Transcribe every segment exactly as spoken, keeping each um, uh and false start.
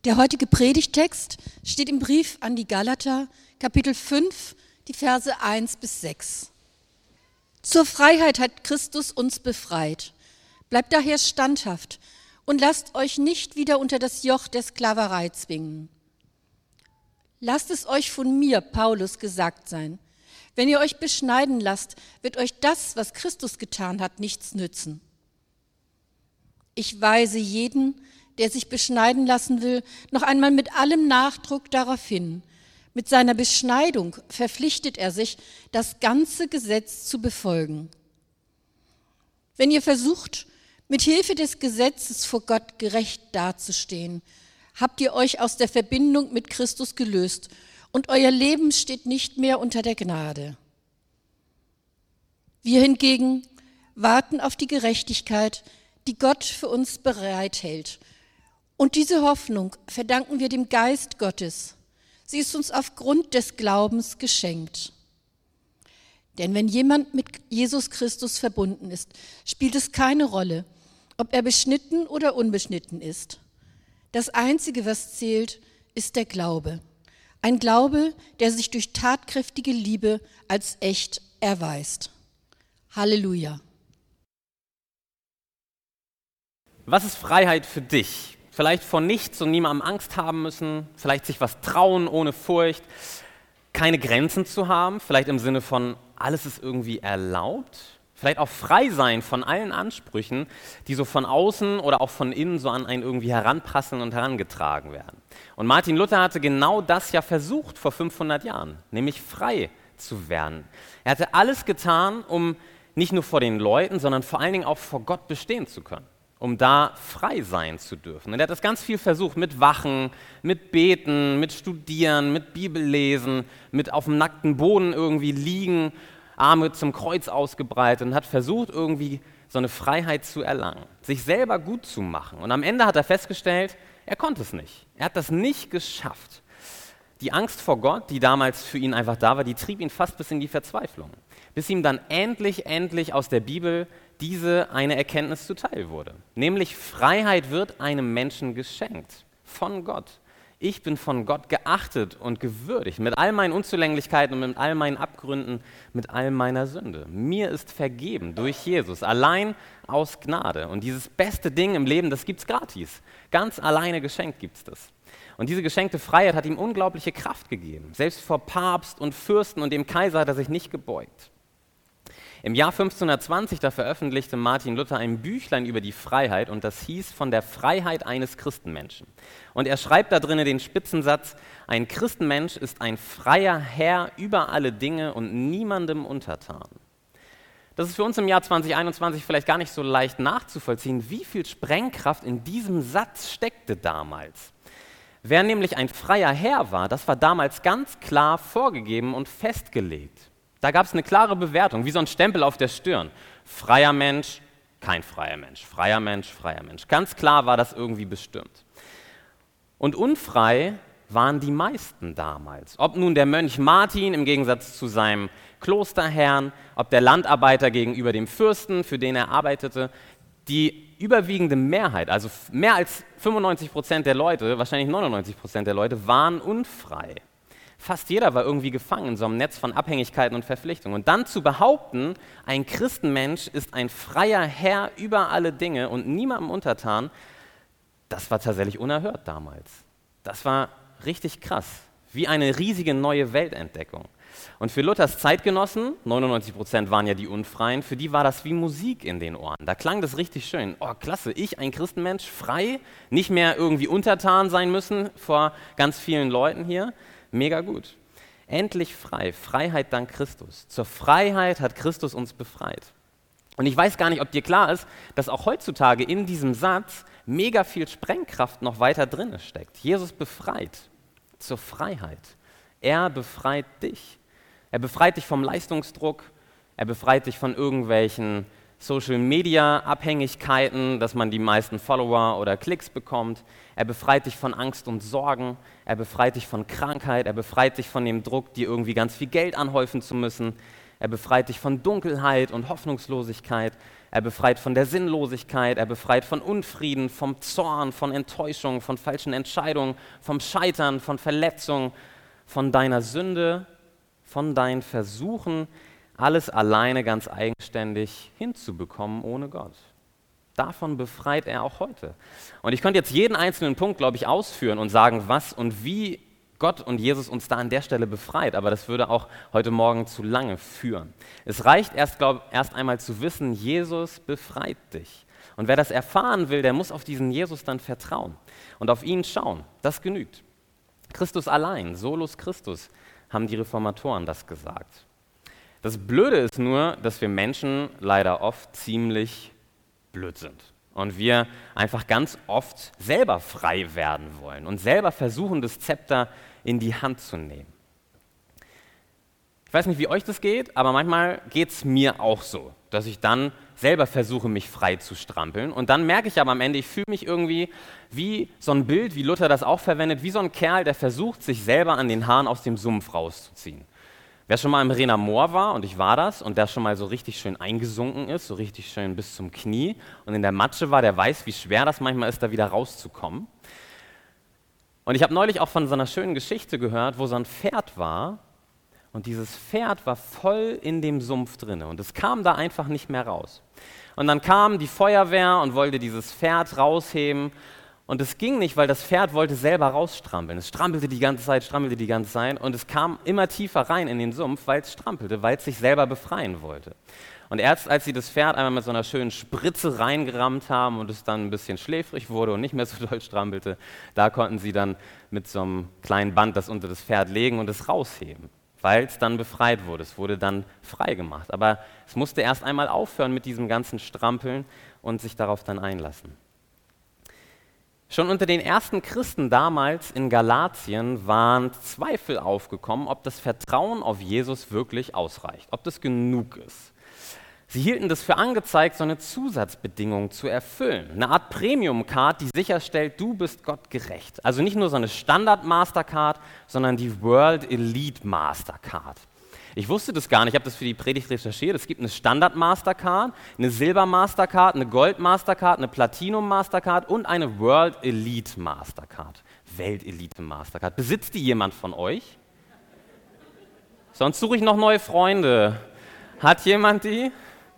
Der heutige Predigtext steht im Brief an die Galater, Kapitel fünf, die Verse eins bis sechs. Zur Freiheit hat Christus uns befreit. Bleibt daher standhaft und lasst euch nicht wieder unter das Joch der Sklaverei zwingen. Lasst es euch von mir, Paulus, gesagt sein: Wenn ihr euch beschneiden lasst, wird euch das, was Christus getan hat, nichts nützen. Ich weise jeden, der sich beschneiden lassen will, noch einmal mit allem Nachdruck darauf hin. Mit seiner Beschneidung verpflichtet er sich, das ganze Gesetz zu befolgen. Wenn ihr versucht, mit Hilfe des Gesetzes vor Gott gerecht dazustehen, habt ihr euch aus der Verbindung mit Christus gelöst und euer Leben steht nicht mehr unter der Gnade. Wir hingegen warten auf die Gerechtigkeit, die Gott für uns bereithält. Und diese Hoffnung verdanken wir dem Geist Gottes. Sie ist uns aufgrund des Glaubens geschenkt. Denn wenn jemand mit Jesus Christus verbunden ist, spielt es keine Rolle, ob er beschnitten oder unbeschnitten ist. Das Einzige, was zählt, ist der Glaube. Ein Glaube, der sich durch tatkräftige Liebe als echt erweist. Halleluja. Was ist Freiheit für dich? Vielleicht vor nichts und niemandem Angst haben müssen, vielleicht sich was trauen ohne Furcht, keine Grenzen zu haben, vielleicht im Sinne von, alles ist irgendwie erlaubt, vielleicht auch frei sein von allen Ansprüchen, die so von außen oder auch von innen so an einen irgendwie heranpassen und herangetragen werden. Und Martin Luther hatte genau das ja versucht vor fünfhundert Jahren, nämlich frei zu werden. Er hatte alles getan, um nicht nur vor den Leuten, sondern vor allen Dingen auch vor Gott bestehen zu können, um da frei sein zu dürfen. Und er hat das ganz viel versucht, mit Wachen, mit Beten, mit Studieren, mit Bibellesen, mit auf dem nackten Boden irgendwie liegen, Arme zum Kreuz ausgebreitet und hat versucht, irgendwie so eine Freiheit zu erlangen, sich selber gut zu machen. Und am Ende hat er festgestellt, er konnte es nicht. Er hat das nicht geschafft. Die Angst vor Gott, die damals für ihn einfach da war, die trieb ihn fast bis in die Verzweiflung, bis ihm dann endlich, endlich aus der Bibel diese eine Erkenntnis zuteil wurde. Nämlich Freiheit wird einem Menschen geschenkt von Gott. Ich bin von Gott geachtet und gewürdigt mit all meinen Unzulänglichkeiten und mit all meinen Abgründen, mit all meiner Sünde. Mir ist vergeben durch Jesus, allein aus Gnade. Und dieses beste Ding im Leben, das gibt's gratis. Ganz alleine geschenkt gibt's das. Und diese geschenkte Freiheit hat ihm unglaubliche Kraft gegeben. Selbst vor Papst und Fürsten und dem Kaiser hat er sich nicht gebeugt. Im Jahr fünfzehnhundertzwanzig, da veröffentlichte Martin Luther ein Büchlein über die Freiheit und das hieß Von der Freiheit eines Christenmenschen. Und er schreibt da drinnen den Spitzensatz: Ein Christenmensch ist ein freier Herr über alle Dinge und niemandem untertan. Das ist für uns im Jahr zwanzig einundzwanzig vielleicht gar nicht so leicht nachzuvollziehen, wie viel Sprengkraft in diesem Satz steckte damals. Wer nämlich ein freier Herr war, das war damals ganz klar vorgegeben und festgelegt. Da gab es eine klare Bewertung, wie so ein Stempel auf der Stirn. Freier Mensch, kein freier Mensch, freier Mensch, freier Mensch. Ganz klar war das irgendwie bestimmt. Und unfrei waren die meisten damals. Ob nun der Mönch Martin im Gegensatz zu seinem Klosterherrn, ob der Landarbeiter gegenüber dem Fürsten, für den er arbeitete, die überwiegende Mehrheit, also mehr als fünfundneunzig Prozent der Leute, wahrscheinlich neunundneunzig Prozent der Leute, waren unfrei. Fast jeder war irgendwie gefangen in so einem Netz von Abhängigkeiten und Verpflichtungen. Und dann zu behaupten, ein Christenmensch ist ein freier Herr über alle Dinge und niemandem untertan, das war tatsächlich unerhört damals. Das war richtig krass, wie eine riesige neue Weltentdeckung. Und für Luthers Zeitgenossen, neunundneunzig Prozent waren ja die Unfreien, für die war das wie Musik in den Ohren. Da klang das richtig schön. Oh, klasse, ich, ein Christenmensch, frei, nicht mehr irgendwie untertan sein müssen vor ganz vielen Leuten hier. Mega gut. Endlich frei. Freiheit dank Christus. Zur Freiheit hat Christus uns befreit. Und ich weiß gar nicht, ob dir klar ist, dass auch heutzutage in diesem Satz mega viel Sprengkraft noch weiter drin steckt. Jesus befreit zur Freiheit. Er befreit dich. Er befreit dich vom Leistungsdruck. Er befreit dich von irgendwelchen Social-Media-Abhängigkeiten, dass man die meisten Follower oder Klicks bekommt. Er befreit dich von Angst und Sorgen. Er befreit dich von Krankheit. Er befreit dich von dem Druck, dir irgendwie ganz viel Geld anhäufen zu müssen. Er befreit dich von Dunkelheit und Hoffnungslosigkeit. Er befreit von der Sinnlosigkeit. Er befreit von Unfrieden, vom Zorn, von Enttäuschung, von falschen Entscheidungen, vom Scheitern, von Verletzungen, von deiner Sünde, von deinen Versuchen, alles alleine ganz eigenständig hinzubekommen ohne Gott. Davon befreit er auch heute. Und ich könnte jetzt jeden einzelnen Punkt, glaube ich, ausführen und sagen, was und wie Gott und Jesus uns da an der Stelle befreit, aber das würde auch heute Morgen zu lange führen. Es reicht erst, glaub, erst einmal zu wissen, Jesus befreit dich. Und wer das erfahren will, der muss auf diesen Jesus dann vertrauen und auf ihn schauen. Das genügt. Christus allein, solus Christus, haben die Reformatoren das gesagt. Das Blöde ist nur, dass wir Menschen leider oft ziemlich blöd sind und wir einfach ganz oft selber frei werden wollen und selber versuchen, das Zepter in die Hand zu nehmen. Ich weiß nicht, wie euch das geht, aber manchmal geht es mir auch so, dass ich dann selber versuche, mich frei zu strampeln und dann merke ich aber am Ende, ich fühle mich irgendwie wie so ein Bild, wie Luther das auch verwendet, wie so ein Kerl, der versucht, sich selber an den Haaren aus dem Sumpf rauszuziehen. Wer schon mal im Rehner Moor war, und ich war das, und der schon mal so richtig schön eingesunken ist, so richtig schön bis zum Knie und in der Matsche war, der weiß, wie schwer das manchmal ist, da wieder rauszukommen. Und ich habe neulich auch von so einer schönen Geschichte gehört, wo so ein Pferd war und dieses Pferd war voll in dem Sumpf drin und es kam da einfach nicht mehr raus. Und dann kam die Feuerwehr und wollte dieses Pferd rausheben. Und es ging nicht, weil das Pferd wollte selber rausstrammeln. Es strampelte die ganze Zeit, strampelte die ganze Zeit und es kam immer tiefer rein in den Sumpf, weil es strampelte, weil es sich selber befreien wollte. Und erst als sie das Pferd einmal mit so einer schönen Spritze reingerammt haben und es dann ein bisschen schläfrig wurde und nicht mehr so doll strampelte, da konnten sie dann mit so einem kleinen Band das unter das Pferd legen und es rausheben, weil es dann befreit wurde. Es wurde dann frei gemacht. Aber es musste erst einmal aufhören mit diesem ganzen Strampeln und sich darauf dann einlassen. Schon unter den ersten Christen damals in Galatien waren Zweifel aufgekommen, ob das Vertrauen auf Jesus wirklich ausreicht, ob das genug ist. Sie hielten das für angezeigt, so eine Zusatzbedingung zu erfüllen, eine Art Premium-Card, die sicherstellt, du bist Gott gerecht. Also nicht nur so eine Standard-Mastercard, sondern die World Elite Mastercard. Ich wusste das gar nicht, ich habe das für die Predigt recherchiert. Es gibt eine Standard-Mastercard, eine Silber-Mastercard, eine Gold-Mastercard, eine Platinum-Mastercard und eine World Elite Mastercard. Welt-Elite-Mastercard. Besitzt die jemand von euch? Sonst suche ich noch neue Freunde. Hat jemand die?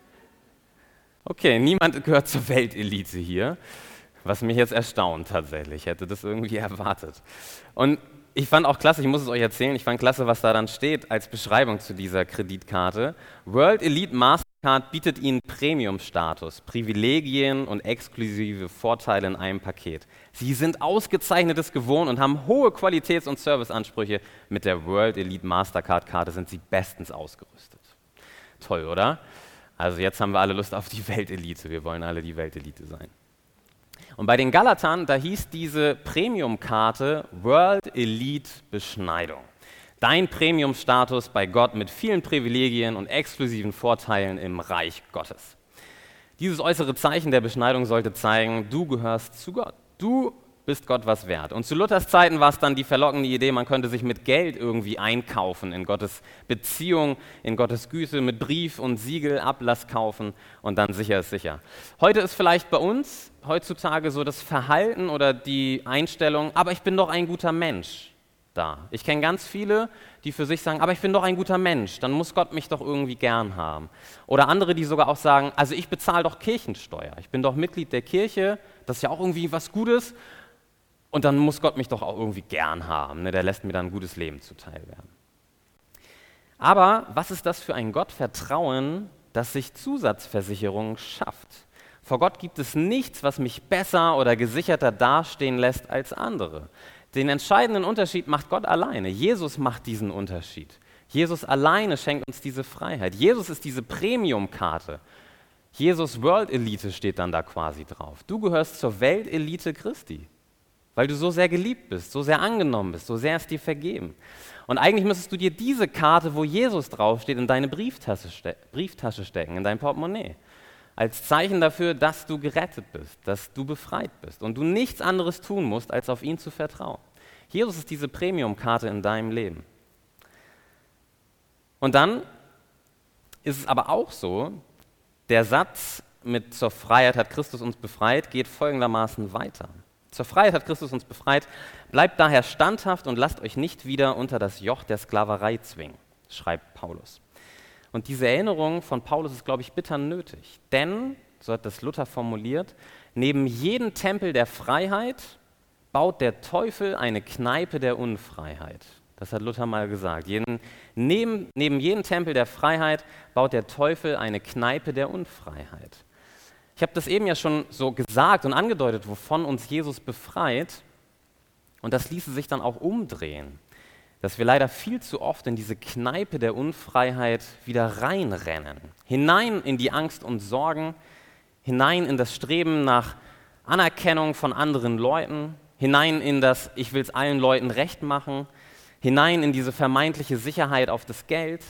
Okay, niemand gehört zur Weltelite hier, was mich jetzt erstaunt tatsächlich. Ich hätte das irgendwie erwartet. Und ich fand auch klasse, ich muss es euch erzählen, ich fand klasse, was da dann steht als Beschreibung zu dieser Kreditkarte. World Elite Mastercard bietet Ihnen Premium-Status, Privilegien und exklusive Vorteile in einem Paket. Sie sind Ausgezeichnetes gewohnt und haben hohe Qualitäts- und Serviceansprüche. Mit der World Elite Mastercard-Karte sind Sie bestens ausgerüstet. Toll, oder? Also jetzt haben wir alle Lust auf die Weltelite, wir wollen alle die Weltelite sein. Und bei den Galatern, da hieß diese Premium-Karte World Elite Beschneidung. Dein Premium-Status bei Gott mit vielen Privilegien und exklusiven Vorteilen im Reich Gottes. Dieses äußere Zeichen der Beschneidung sollte zeigen, du gehörst zu Gott. Du bist Gott was wert. Und zu Luthers Zeiten war es dann die verlockende Idee, man könnte sich mit Geld irgendwie einkaufen in Gottes Beziehung, in Gottes Güte, mit Brief und Siegel, Ablass kaufen und dann sicher ist sicher. Heute ist vielleicht bei uns heutzutage so das Verhalten oder die Einstellung, aber ich bin doch ein guter Mensch da. Ich kenne ganz viele, die für sich sagen, aber ich bin doch ein guter Mensch, dann muss Gott mich doch irgendwie gern haben. Oder andere, die sogar auch sagen, also ich bezahle doch Kirchensteuer, ich bin doch Mitglied der Kirche, das ist ja auch irgendwie was Gutes. Und dann muss Gott mich doch auch irgendwie gern haben, ne? Der lässt mir dann ein gutes Leben zuteil werden. Aber was ist das für ein Gottvertrauen, das sich Zusatzversicherungen schafft? Vor Gott gibt es nichts, was mich besser oder gesicherter dastehen lässt als andere. Den entscheidenden Unterschied macht Gott alleine. Jesus macht diesen Unterschied. Jesus alleine schenkt uns diese Freiheit. Jesus ist diese Premium-Karte. Jesus World Elite steht dann da quasi drauf. Du gehörst zur Weltelite Christi. Weil du so sehr geliebt bist, so sehr angenommen bist, so sehr ist dir vergeben. Und eigentlich müsstest du dir diese Karte, wo Jesus draufsteht, in deine Brieftasche, ste- Brieftasche stecken, in dein Portemonnaie. Als Zeichen dafür, dass du gerettet bist, dass du befreit bist und du nichts anderes tun musst, als auf ihn zu vertrauen. Jesus ist diese Premium-Karte in deinem Leben. Und dann ist es aber auch so, der Satz mit zur Freiheit hat Christus uns befreit, geht folgendermaßen weiter. Zur Freiheit hat Christus uns befreit, bleibt daher standhaft und lasst euch nicht wieder unter das Joch der Sklaverei zwingen, schreibt Paulus. Und diese Erinnerung von Paulus ist, glaube ich, bitter nötig. Denn, so hat das Luther formuliert, neben jedem Tempel der Freiheit baut der Teufel eine Kneipe der Unfreiheit. Das hat Luther mal gesagt. Jeden, neben, neben jedem Tempel der Freiheit baut der Teufel eine Kneipe der Unfreiheit. Ich habe das eben ja schon so gesagt und angedeutet, wovon uns Jesus befreit. Und das ließe sich dann auch umdrehen, dass wir leider viel zu oft in diese Kneipe der Unfreiheit wieder reinrennen. Hinein in die Angst und Sorgen, hinein in das Streben nach Anerkennung von anderen Leuten, hinein in das Ich will es allen Leuten recht machen, hinein in diese vermeintliche Sicherheit auf das Geld,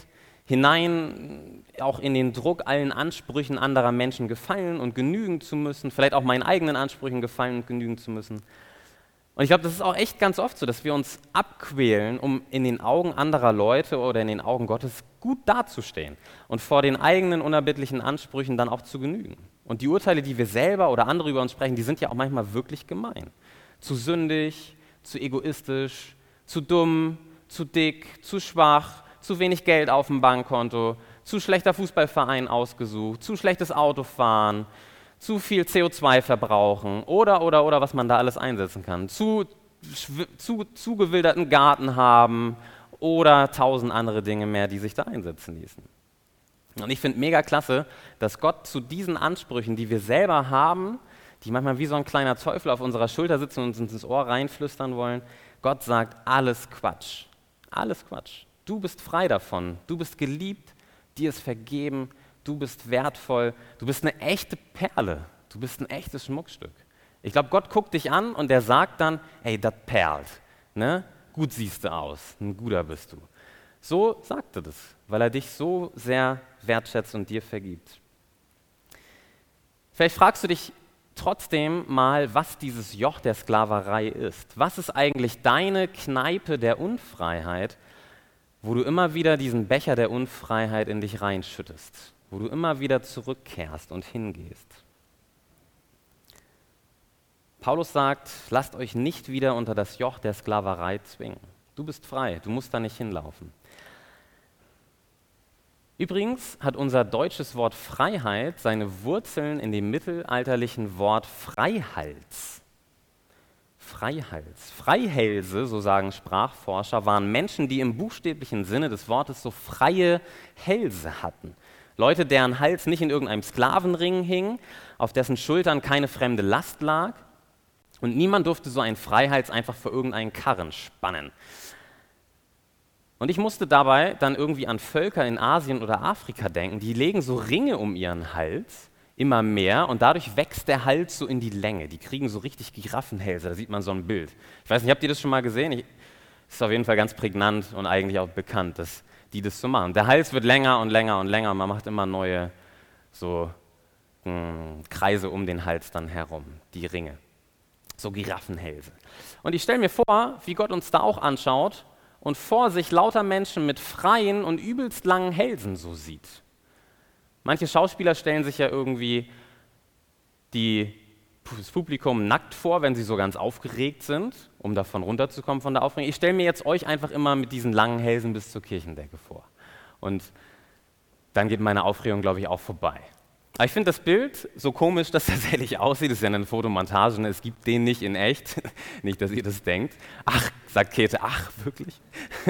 hinein auch in den Druck, allen Ansprüchen anderer Menschen gefallen und genügen zu müssen, vielleicht auch meinen eigenen Ansprüchen gefallen und genügen zu müssen. Und ich glaube, das ist auch echt ganz oft so, dass wir uns abquälen, um in den Augen anderer Leute oder in den Augen Gottes gut dazustehen und vor den eigenen unerbittlichen Ansprüchen dann auch zu genügen. Und die Urteile, die wir selber oder andere über uns sprechen, die sind ja auch manchmal wirklich gemein. Zu sündig, zu egoistisch, zu dumm, zu dick, zu schwach, zu wenig Geld auf dem Bankkonto, zu schlechter Fußballverein ausgesucht, zu schlechtes Autofahren, zu viel C O zwei verbrauchen oder, oder, oder, was man da alles einsetzen kann, zu, zu, zu gewilderten Garten haben oder tausend andere Dinge mehr, die sich da einsetzen ließen. Und ich finde mega klasse, dass Gott zu diesen Ansprüchen, die wir selber haben, die manchmal wie so ein kleiner Teufel auf unserer Schulter sitzen und uns ins Ohr reinflüstern wollen, Gott sagt, alles Quatsch, alles Quatsch. Du bist frei davon, du bist geliebt, dir ist vergeben, du bist wertvoll, du bist eine echte Perle, du bist ein echtes Schmuckstück. Ich glaube, Gott guckt dich an und er sagt dann, ey, das perlt, ne? Gut siehst du aus, ein guter bist du. So sagt er das, weil er dich so sehr wertschätzt und dir vergibt. Vielleicht fragst du dich trotzdem mal, was dieses Joch der Sklaverei ist. Was ist eigentlich deine Kneipe der Unfreiheit, wo du immer wieder diesen Becher der Unfreiheit in dich reinschüttest, wo du immer wieder zurückkehrst und hingehst. Paulus sagt, lasst euch nicht wieder unter das Joch der Sklaverei zwingen. Du bist frei, du musst da nicht hinlaufen. Übrigens hat unser deutsches Wort Freiheit seine Wurzeln in dem mittelalterlichen Wort Freihals. Freihals. Freihälse, so sagen Sprachforscher, waren Menschen, die im buchstäblichen Sinne des Wortes so freie Hälse hatten. Leute, deren Hals nicht in irgendeinem Sklavenring hing, auf dessen Schultern keine fremde Last lag. Und niemand durfte so einen Freihals einfach für irgendeinen Karren spannen. Und ich musste dabei dann irgendwie an Völker in Asien oder Afrika denken, die legen so Ringe um ihren Hals, immer mehr, und dadurch wächst der Hals so in die Länge. Die kriegen so richtig Giraffenhälse, da sieht man so ein Bild. Ich weiß nicht, habt ihr das schon mal gesehen? Ich, ist auf jeden Fall ganz prägnant und eigentlich auch bekannt, dass die das so machen. Der Hals wird länger und länger und länger und man macht immer neue so mh, Kreise um den Hals dann herum, die Ringe. So Giraffenhälse. Und ich stelle mir vor, wie Gott uns da auch anschaut und vor sich lauter Menschen mit freien und übelst langen Hälsen so sieht. Manche Schauspieler stellen sich ja irgendwie die, das Publikum nackt vor, wenn sie so ganz aufgeregt sind, um davon runterzukommen von der Aufregung. Ich stelle mir jetzt euch einfach immer mit diesen langen Hälsen bis zur Kirchendecke vor. Und dann geht meine Aufregung, glaube ich, auch vorbei. Aber ich finde das Bild so komisch, dass das tatsächlich aussieht. Das ist ja eine Fotomontage, es gibt den nicht in echt. Nicht, dass ihr das denkt. Ach, sagt Käthe, ach, wirklich?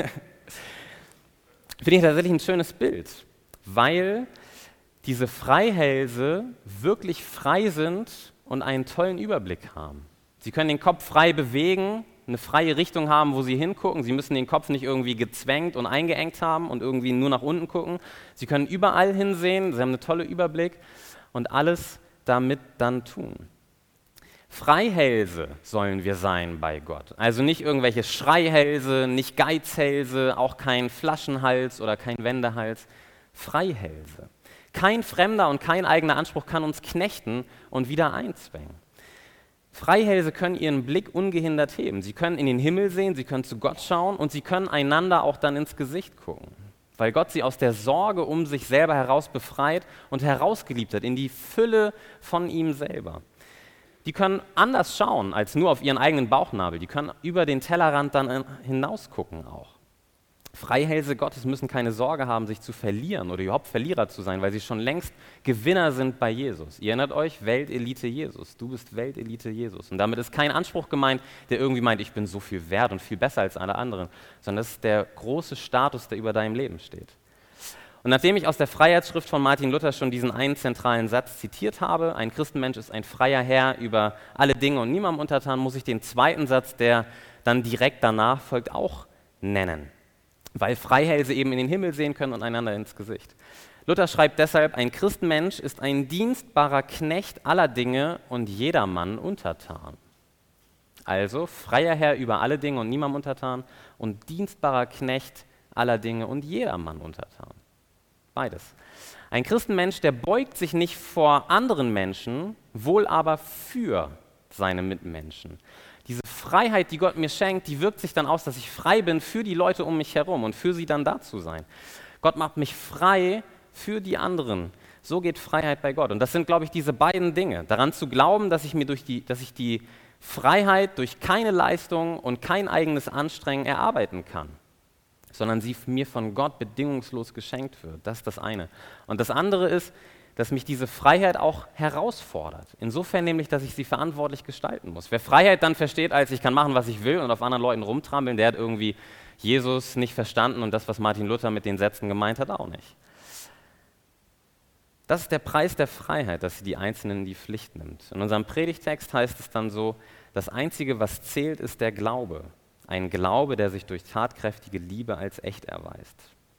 Finde ich tatsächlich ein schönes Bild, weil diese Freihälse wirklich frei sind und einen tollen Überblick haben. Sie können den Kopf frei bewegen, eine freie Richtung haben, wo sie hingucken. Sie müssen den Kopf nicht irgendwie gezwängt und eingeengt haben und irgendwie nur nach unten gucken. Sie können überall hinsehen, sie haben einen tollen Überblick und alles damit dann tun. Freihälse sollen wir sein bei Gott. Also nicht irgendwelche Schreihälse, nicht Geizhälse, auch kein Flaschenhals oder kein Wendehals. Freihälse. Kein fremder und kein eigener Anspruch kann uns knechten und wieder einzwängen. Freihälse können ihren Blick ungehindert heben. Sie können in den Himmel sehen, sie können zu Gott schauen und sie können einander auch dann ins Gesicht gucken. weil Gott sie aus der Sorge um sich selber heraus befreit und herausgeliebt hat in die Fülle von ihm selber. Die können anders schauen als nur auf ihren eigenen Bauchnabel. Die können über den Tellerrand dann hinaus gucken auch. Freihälse Gottes müssen keine Sorge haben, sich zu verlieren oder überhaupt Verlierer zu sein, weil sie schon längst Gewinner sind bei Jesus. Ihr erinnert euch, Weltelite Jesus. Du bist Weltelite Jesus. Und damit ist kein Anspruch gemeint, der irgendwie meint, ich bin so viel wert und viel besser als alle anderen, sondern das ist der große Status, der über deinem Leben steht. Und nachdem ich aus der Freiheitsschrift von Martin Luther schon diesen einen zentralen Satz zitiert habe, ein Christenmensch ist ein freier Herr über alle Dinge und niemandem untertan, muss ich den zweiten Satz, der dann direkt danach folgt, auch nennen, weil Freihälse eben in den Himmel sehen können und einander ins Gesicht. Luther schreibt deshalb, ein Christenmensch ist ein dienstbarer Knecht aller Dinge und jedermann untertan. Also freier Herr über alle Dinge und niemandem untertan und dienstbarer Knecht aller Dinge und jedermann untertan. Beides. Ein Christenmensch, der beugt sich nicht vor anderen Menschen, wohl aber für seine Mitmenschen. Diese Freiheit, die Gott mir schenkt, die wirkt sich dann aus, dass ich frei bin für die Leute um mich herum und für sie dann da zu sein. Gott macht mich frei für die anderen. So geht Freiheit bei Gott. Und das sind, glaube ich, diese beiden Dinge. Daran zu glauben, dass ich mir durch die, dass ich die Freiheit durch keine Leistung und kein eigenes Anstrengen erarbeiten kann, sondern sie mir von Gott bedingungslos geschenkt wird. Das ist das eine. Und das andere ist, dass mich diese Freiheit auch herausfordert. Insofern nämlich, dass ich sie verantwortlich gestalten muss. Wer Freiheit dann versteht, als ich kann machen, was ich will und auf anderen Leuten rumtrampeln, der hat irgendwie Jesus nicht verstanden und das, was Martin Luther mit den Sätzen gemeint hat, auch nicht. Das ist der Preis der Freiheit, dass sie die Einzelnen in die Pflicht nimmt. In unserem Predigtext heißt es dann so, das Einzige, was zählt, ist der Glaube. Ein Glaube, der sich durch tatkräftige Liebe als echt erweist.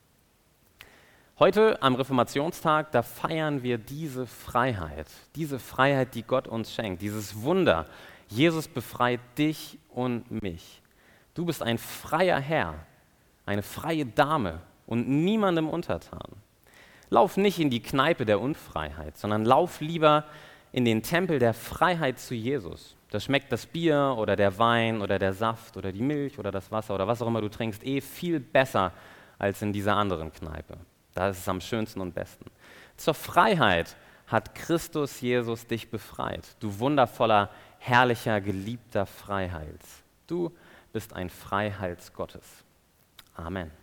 Heute am Reformationstag, da feiern wir diese Freiheit, diese Freiheit, die Gott uns schenkt, dieses Wunder. Jesus befreit dich und mich. Du bist ein freier Herr, eine freie Dame und niemandem untertan. Lauf nicht in die Kneipe der Unfreiheit, sondern lauf lieber in den Tempel der Freiheit zu Jesus. Da schmeckt das Bier oder der Wein oder der Saft oder die Milch oder das Wasser oder was auch immer du trinkst eh viel besser als in dieser anderen Kneipe. Da ist es am schönsten und besten. Zur Freiheit hat Christus Jesus dich befreit. Du wundervoller, herrlicher, geliebter Freiheits. Du bist ein Freiheits Gottes. Amen.